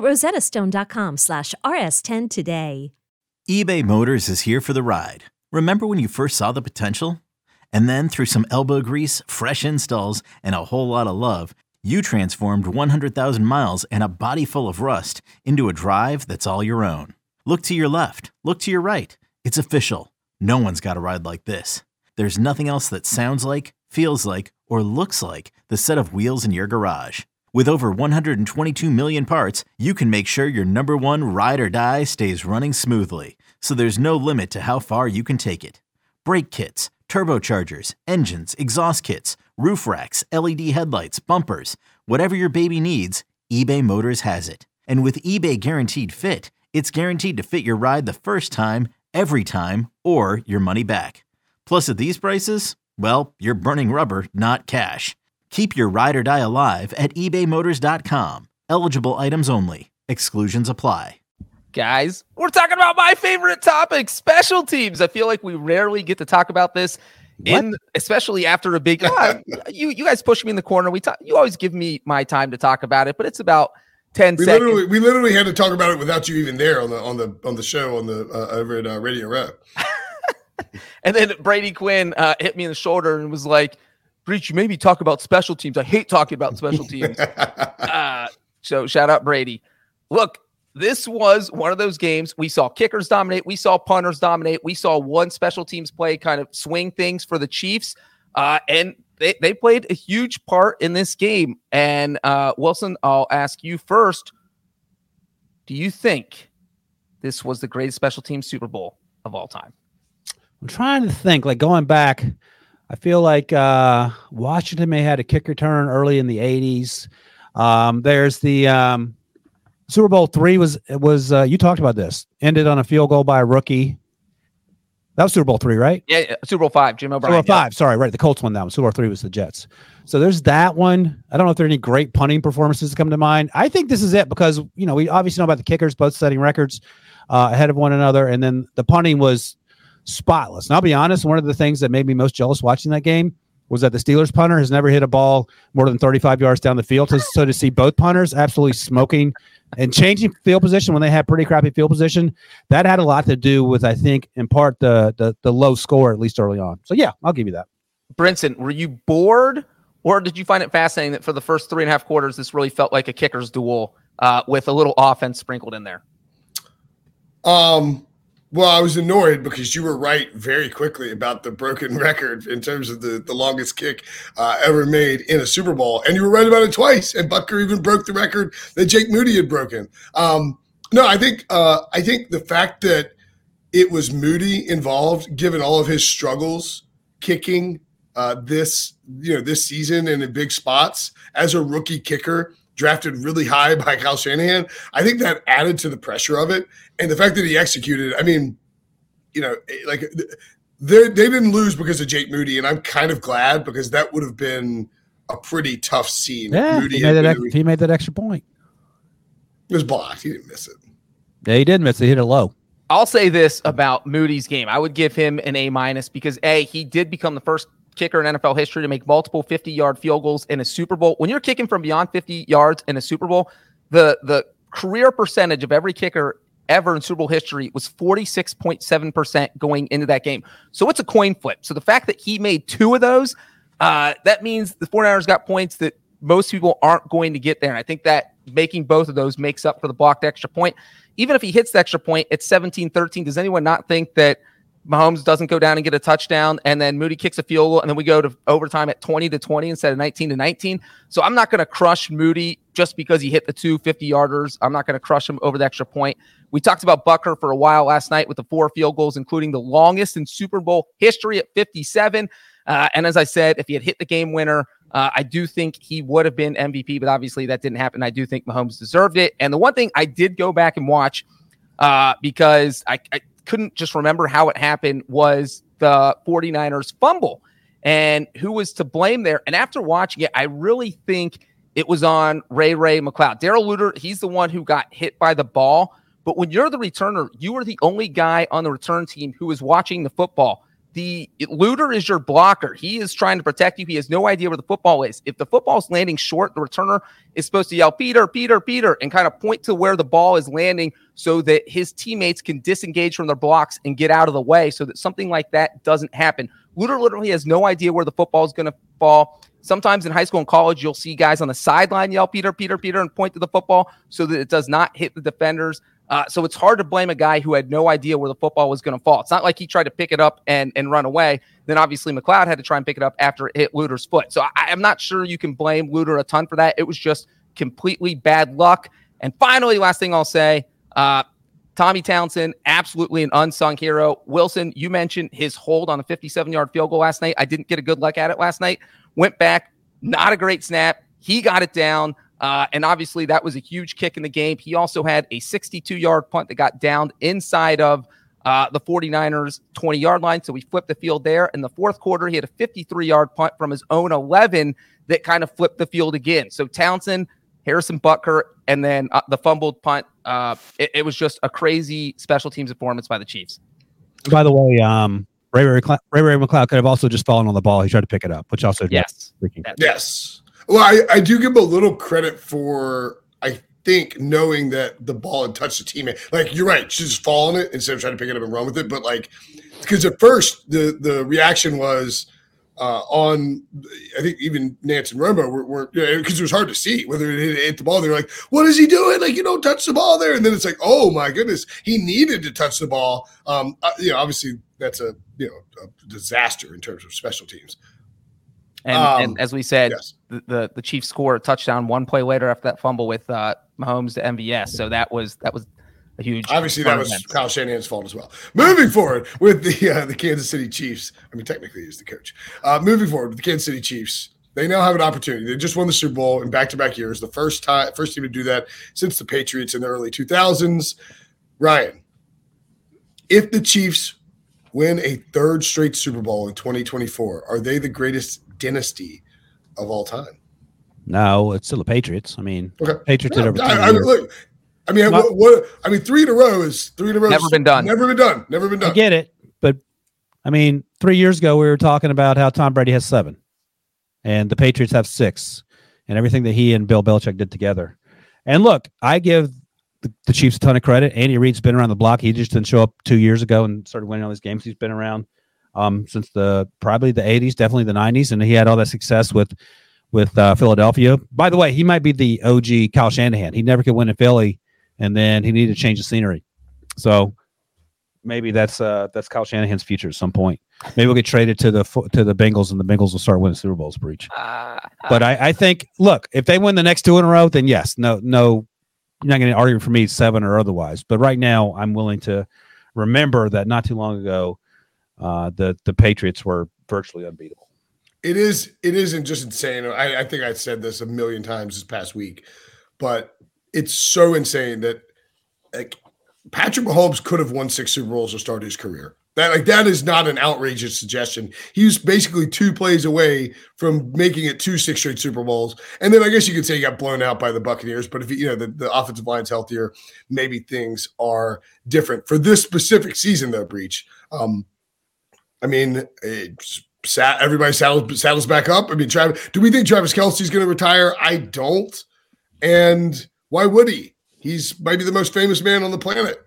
rosettastone.com/rs10 today. eBay Motors is here for the ride. Remember when you first saw the potential? And then through some elbow grease, fresh installs, and a whole lot of love, you transformed 100,000 miles and a body full of rust into a drive that's all your own. Look to your left. Look to your right. It's official. No one's got a ride like this. There's nothing else that sounds like, feels like, or looks like the set of wheels in your garage. With over 122 million parts, you can make sure your number one ride or die stays running smoothly. So there's no limit to how far you can take it. Brake kits, turbochargers, engines, exhaust kits, roof racks, LED headlights, bumpers, whatever your baby needs, eBay Motors has it. And with eBay Guaranteed Fit, it's guaranteed to fit your ride the first time, every time, or your money back. Plus at these prices, well, you're burning rubber, not cash. Keep your ride or die alive at ebaymotors.com. Eligible items only. Exclusions apply. Guys, we're talking about my favorite topic, special teams. I feel like we rarely get to talk about this, especially after a big. You guys push me in the corner. You always give me my time to talk about it, but it's about 10 seconds. We literally had to talk about it without you even there on the show over at Radio Row. And then Brady Quinn hit me in the shoulder and was like, "Breach, you made me talk about special teams. I hate talking about special teams." So shout out Brady. Look. This was one of those games we saw kickers dominate. We saw punters dominate. We saw one special teams play kind of swing things for the Chiefs. And they played a huge part in this game. And Wilson, I'll ask you first. Do you think this was the greatest special teams Super Bowl of all time? I'm trying to think, like going back, I feel like Washington may have had a kick return early in the 80s. There's the Super Bowl III was you talked about this, ended on a field goal by a rookie. That was Super Bowl III, right? Yeah, Super Bowl V, Jim O'Brien. Super Bowl V, sorry, right. The Colts won that one. Super Bowl III was the Jets. So there's that one. I don't know if there are any great punting performances that come to mind. I think this is it because, we obviously know about the kickers, both setting records ahead of one another. And then the punting was spotless. And I'll be honest, one of the things that made me most jealous watching that game was that the Steelers punter has never hit a ball more than 35 yards down the field. So to see both punters absolutely smoking and changing field position when they had pretty crappy field position, that had a lot to do with, I think, in part, the low score, at least early on. So, yeah, I'll give you that. Brinson, were you bored, or did you find it fascinating that for the first 3.5 quarters, this really felt like a kicker's duel with a little offense sprinkled in there? Well, I was annoyed because you were right very quickly about the broken record in terms of the longest kick ever made in a Super Bowl. And you were right about it twice. And Butker even broke the record that Jake Moody had broken. No, I think the fact that it was Moody involved, given all of his struggles kicking this season and in big spots as a rookie kicker, drafted really high by Kyle Shanahan, I think that added to the pressure of it. And the fact that he executed, I mean, they didn't lose because of Jake Moody, and I'm kind of glad because that would have been a pretty tough scene. Yeah, Moody he made that extra point. It was blocked. He didn't miss it. Yeah, he did miss it. He hit it low. I'll say this about Moody's game. I would give him an A- because he did become the first kicker in NFL history to make multiple 50-yard field goals in a Super Bowl. When you're kicking from beyond 50 yards in a Super Bowl, the career percentage of every kicker ever in Super Bowl history was 46.7% going into that game. So it's a coin flip. So the fact that he made 2 of those, that means the 49ers got points that most people aren't going to get there. And I think that making both of those makes up for the blocked extra point. Even if he hits the extra point, it's 17-13. Does anyone not think that Mahomes doesn't go down and get a touchdown, and then Moody kicks a field goal, and then we go to overtime at 20-20 instead of 19-19? So I'm not going to crush Moody just because he hit the 2 50-yarders. I'm not going to crush him over the extra point. We talked about Butker for a while last night with the 4 field goals, including the longest in Super Bowl history at 57. And as I said, if he had hit the game winner, I do think he would have been MVP, but obviously that didn't happen. I do think Mahomes deserved it. And the one thing I did go back and watch because I couldn't just remember how it happened was the 49ers fumble and who was to blame there. And after watching it, I really think it was on Ray McCloud. Darrell Luter, he's the one who got hit by the ball. But when you're the returner, you are the only guy on the return team who is watching the football. The Luter is your blocker. He is trying to protect you. He has no idea where the football is. If the football is landing short, the returner is supposed to yell, Peter, Peter, Peter, and kind of point to where the ball is landing so that his teammates can disengage from their blocks and get out of the way so that something like that doesn't happen. Luter literally has no idea where the football is going to fall. Sometimes in high school and college, you'll see guys on the sideline yell, Peter, Peter, Peter, and point to the football so that it does not hit the defenders. So it's hard to blame a guy who had no idea where the football was going to fall. It's not like he tried to pick it up and run away. Then obviously McLeod had to try and pick it up after it hit Luter's foot. So I'm not sure you can blame Luter a ton for that. It was just completely bad luck. And finally, last thing I'll say, Tommy Townsend, absolutely an unsung hero. Wilson, you mentioned his hold on a 57-yard field goal last night. I didn't get a good look at it last night. Went back, not a great snap. He got it down. And obviously that was a huge kick in the game. He also had a 62-yard punt that got downed inside of the 49ers 20-yard line. So we flipped the field there. In the fourth quarter, he had a 53-yard punt from his own 11 that kind of flipped the field again. So Townsend, Harrison Butker, and then the fumbled punt. It was just a crazy special teams performance by the Chiefs. By the way, Ray McCloud could have also just fallen on the ball. He tried to pick it up, which also yes. Yes. Well, I do give him a little credit for, I think, knowing that the ball had touched the teammate. Like, you're right. She just fall on it instead of trying to pick it up and run with it. But, like, because at first the reaction was on, I think even Nance and Romo were because it was hard to see whether it hit the ball. They were like, what is he doing? Like, you don't touch the ball there. And then it's like, oh, my goodness, he needed to touch the ball. Obviously that's a disaster in terms of special teams. And as we said, yes. the Chiefs scored a touchdown one play later after that fumble with Mahomes to MVS. So that was a huge. Obviously, that was Kyle Shanahan's fault as well. Moving forward with the Kansas City Chiefs. I mean, technically, he's the coach. Moving forward with the Kansas City Chiefs, they now have an opportunity. They just won the Super Bowl in back-to-back years. The first team to do that since the Patriots in the early 2000s. Ryan, if the Chiefs win a third straight Super Bowl in 2024, are they the greatest dynasty of all time? No, it's still the Patriots. I mean, Patriots did over 10 years. Look, I mean, I mean, 3 in a row is never been done. Never been done. I get it, but I mean, 3 years ago we were talking about how Tom Brady has 7, and the Patriots have 6, and everything that he and Bill Belichick did together. And look, I give the Chiefs a ton of credit. Andy Reid's been around the block. He just didn't show up 2 years ago and started winning all these games. He's been around since probably the 80s, definitely the 90s, and he had all that success with Philadelphia. By the way, he might be the OG Kyle Shanahan. He never could win in Philly, and then he needed to change the scenery. So maybe that's Kyle Shanahan's future at some point. Maybe we'll get traded to the Bengals, and the Bengals will start winning Super Bowls. Breach. But I think, look, if they win the next 2 in a row, then yes, no, you're not going to argue for me 7 or otherwise. But right now, I'm willing to remember that not too long ago, the Patriots were virtually unbeatable. It isn't just insane. I think I said this a million times this past week, but it's so insane that, like, Patrick Mahomes could have won 6 Super Bowls to start his career. That is not an outrageous suggestion. He was basically 2 plays away from making it 2 6 straight Super Bowls. And then I guess you could say he got blown out by the Buccaneers. But if the offensive line's healthier, maybe things are different for this specific season, though. Breach. Everybody saddles back up. I mean, do we think Travis Kelce's going to retire? I don't. And why would he? He's might be the most famous man on the planet.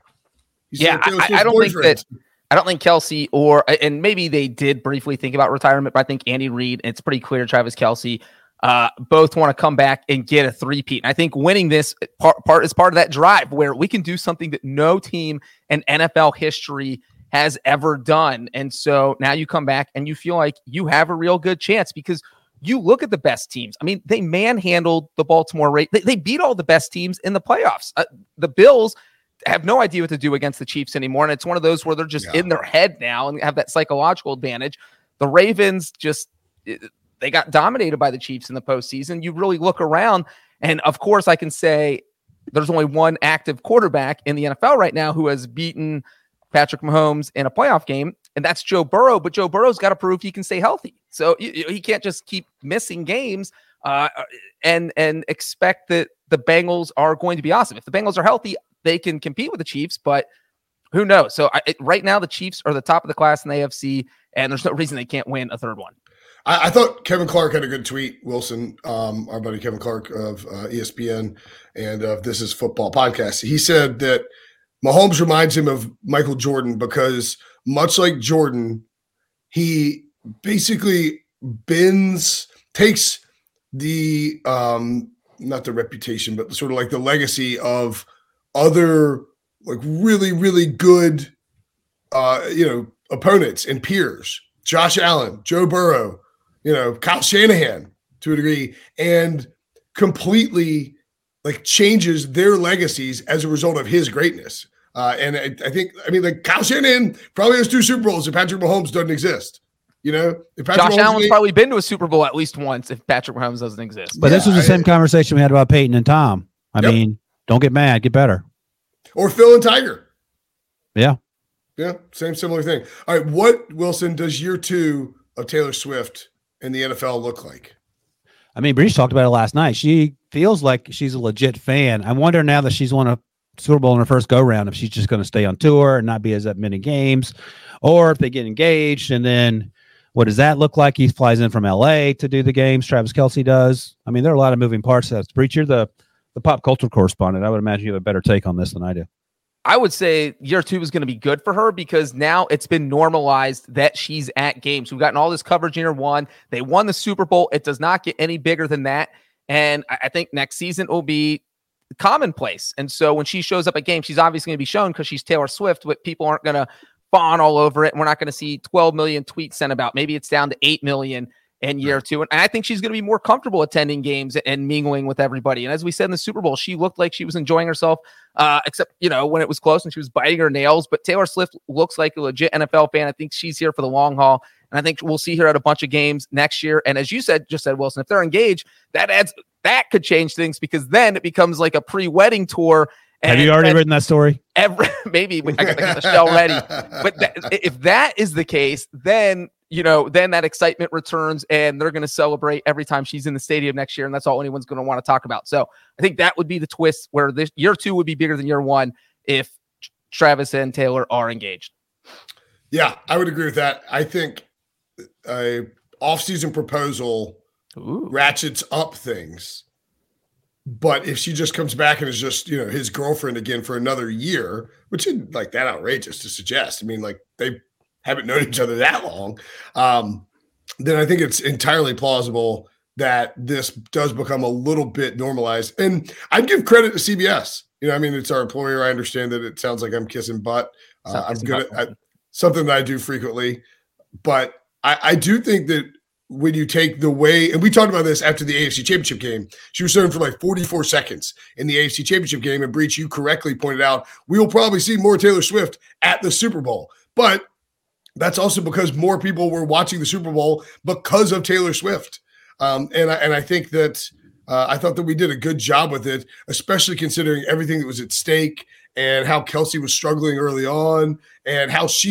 I don't think Kelce and maybe they did briefly think about retirement, but I think Andy Reid, and it's pretty clear Travis Kelce, both want to come back and get a three-peat. And I think winning this part is part of that drive where we can do something that no team in NFL history has ever done. And so now you come back and you feel like you have a real good chance because you look at the best teams. I mean, they manhandled the Baltimore Ravens. They beat all the best teams in the playoffs. The Bills have no idea what to do against the Chiefs anymore. And it's one of those where they're just in their head now and have that psychological advantage. The Ravens they got dominated by the Chiefs in the postseason. You really look around, and of course I can say there's only one active quarterback in the NFL right now who has beaten Patrick Mahomes in a playoff game, and that's Joe Burrow. But Joe Burrow's got to prove he can stay healthy. So he can't just keep missing games and expect that the Bengals are going to be awesome. If the Bengals are healthy, they can compete with the Chiefs, but who knows? So right now, the Chiefs are the top of the class in the AFC, and there's no reason they can't win a third one. I thought Kevin Clark had a good tweet, Wilson, our buddy Kevin Clark of ESPN and of This Is Football podcast. He said that Mahomes reminds him of Michael Jordan because much like Jordan, he basically takes the, not the reputation, but sort of like the legacy of other like really, really good, opponents and peers, Josh Allen, Joe Burrow, Kyle Shanahan to a degree, and completely like changes their legacies as a result of his greatness. And I think Kyle Shanahan probably has 2 Super Bowls if Patrick Mahomes doesn't exist. If Josh Allen's probably been to a Super Bowl at least once if Patrick Mahomes doesn't exist. But this was the same conversation we had about Peyton and Tom. I mean, don't get mad, get better. Or Phil and Tiger. Yeah. Yeah, similar thing. All right, what, Wilson, does year 2 of Taylor Swift in the NFL look like? I mean, Breach talked about it last night. She feels like she's a legit fan. I wonder now that she's won a Super Bowl in her first go-round if she's just going to stay on tour and not be as at many games, or if they get engaged, and then what does that look like? He flies in from L.A. to do the games. Travis Kelce does. I mean, there are a lot of moving parts. That's Breach, you're the pop culture correspondent. I would imagine you have a better take on this than I do. I would say year 2 is going to be good for her because now it's been normalized that she's at games. We've gotten all this coverage in year 1. They won the Super Bowl. It does not get any bigger than that. And I think next season will be commonplace. And so when she shows up at games, she's obviously going to be shown because she's Taylor Swift, but people aren't going to fawn all over it. And we're not going to see 12 million tweets sent about. Maybe it's down to 8 million in year 2. And I think she's going to be more comfortable attending games and mingling with everybody. And as we said in the Super Bowl, she looked like she was enjoying herself, except, when it was close and she was biting her nails. But Taylor Swift looks like a legit NFL fan. I think she's here for the long haul. And I think we'll see her at a bunch of games next year. And as you said, Wilson, if they're engaged, that could change things because then it becomes like a pre-wedding tour. Have you already written that story? Maybe I got the shell ready. But if that is the case, then then that excitement returns and they're going to celebrate every time she's in the stadium next year. And that's all anyone's going to want to talk about. So I think that would be the twist where this year 2 would be bigger than year 1 if Travis and Taylor are engaged. Yeah, I would agree with that. I think a off-season proposal ratchets up things. But if she just comes back and is just, his girlfriend again for another year, which isn't like that outrageous to suggest. I mean, like they haven't known each other that long. Then I think it's entirely plausible that this does become a little bit normalized. And I'd give credit to CBS. It's our employer. I understand that it sounds like I'm kissing butt. I'm good at something that I do frequently. But I do think that when you take the way, and we talked about this after the AFC Championship game, she was serving for like 44 seconds in the AFC Championship game. And Breach, you correctly pointed out, we will probably see more Taylor Swift at the Super Bowl. But that's also because more people were watching the Super Bowl because of Taylor Swift. And I think that I thought that we did a good job with it, especially considering everything that was at stake and how Kelce was struggling early on and how she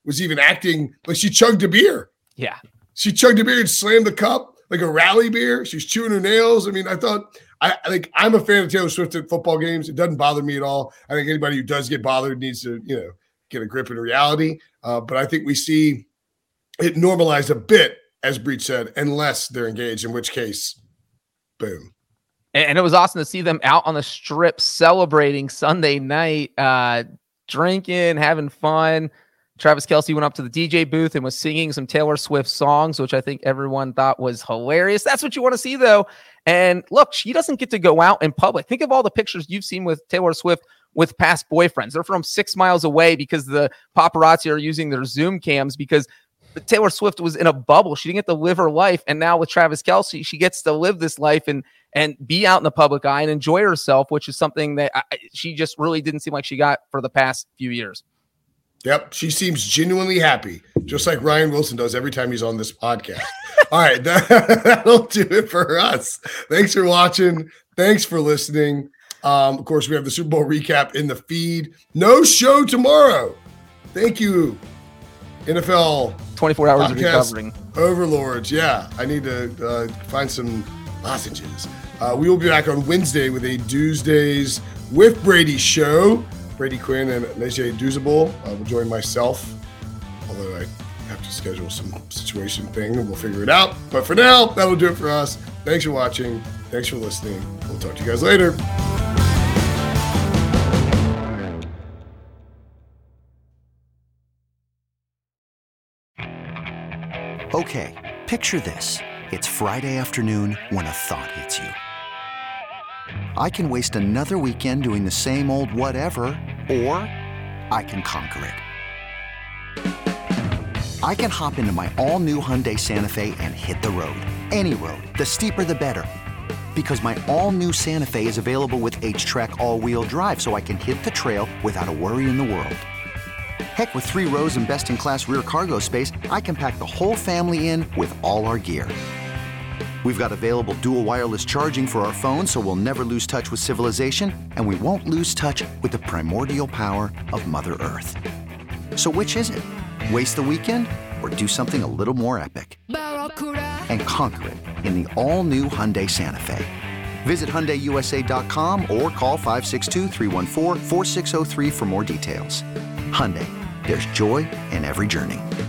was even acting like she chugged a beer. Yeah. She chugged a beer and slammed the cup like a rally beer. She's chewing her nails. I mean, I thought I'm a fan of Taylor Swift at football games. It doesn't bother me at all. I think anybody who does get bothered needs to, get a grip in reality. But I think we see it normalized a bit, as Breech said, unless they're engaged, in which case, boom. And it was awesome to see them out on the strip celebrating Sunday night, drinking, having fun. Travis Kelce went up to the DJ booth and was singing some Taylor Swift songs, which I think everyone thought was hilarious. That's what you want to see, though. And look, she doesn't get to go out in public. Think of all the pictures you've seen with Taylor Swift with past boyfriends. They're from 6 miles away because the paparazzi are using their Zoom cams because Taylor Swift was in a bubble. She didn't get to live her life. And now with Travis Kelce, she gets to live this life and be out in the public eye and enjoy herself, which is something that she just really didn't seem like she got for the past few years. Yep. She seems genuinely happy, just like Ryan Wilson does every time he's on this podcast. All right. That'll do it for us. Thanks for watching. Thanks for listening. Of course, we have the Super Bowl recap in the feed. No show tomorrow. Thank you, NFL 24 hours of recovering overlords. Yeah, I need to find some lozenges. We will be back on Wednesday with a Tuesdays with Brady show. Brady Quinn and Najee Duzable will join myself, although I have to schedule some situation thing and we'll figure it out. But for now, that'll do it for us. Thanks for watching. Thanks for listening. We'll talk to you guys later. Okay, picture this. It's Friday afternoon when a thought hits you. I can waste another weekend doing the same old whatever, or I can conquer it. I can hop into my all-new Hyundai Santa Fe and hit the road. Any road. The steeper, the better. Because my all-new Santa Fe is available with H-Track all-wheel drive, so I can hit the trail without a worry in the world. Heck, with 3 rows and best-in-class rear cargo space, I can pack the whole family in with all our gear. We've got available dual wireless charging for our phones, so we'll never lose touch with civilization, and we won't lose touch with the primordial power of Mother Earth. So which is it? Waste the weekend or do something a little more epic? And conquer it in the all-new Hyundai Santa Fe. Visit HyundaiUSA.com or call 562-314-4603 for more details. Hyundai, there's joy in every journey.